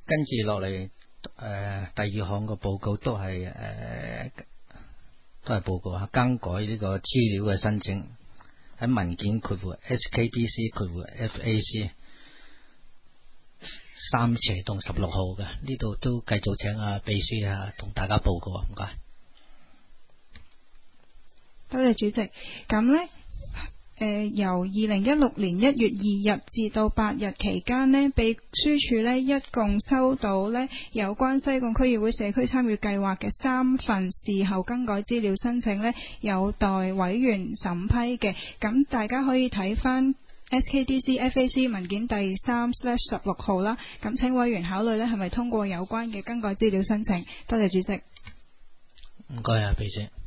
跟住落嚟，第二項個報告都係報告啊，更改呢個資料嘅申請喺文件括弧 SKDC 括弧 FAC 3/16號嘅，呢度都繼續請秘書啊同大家報告啊，唔該。 多謝主席。咁呢，由2016年1月2日至到8日期間呢，秘書處呢一共收到呢有關西貢區議會社區參與計劃嘅3份事後更改資料申請呢，有待委員審批嘅。咁大家可以睇翻 SKDC FAC 文件第3/16號啦。咁請委員考慮呢係咪通過有關嘅更改資料申請。多謝主席。 唔該啊，秘書。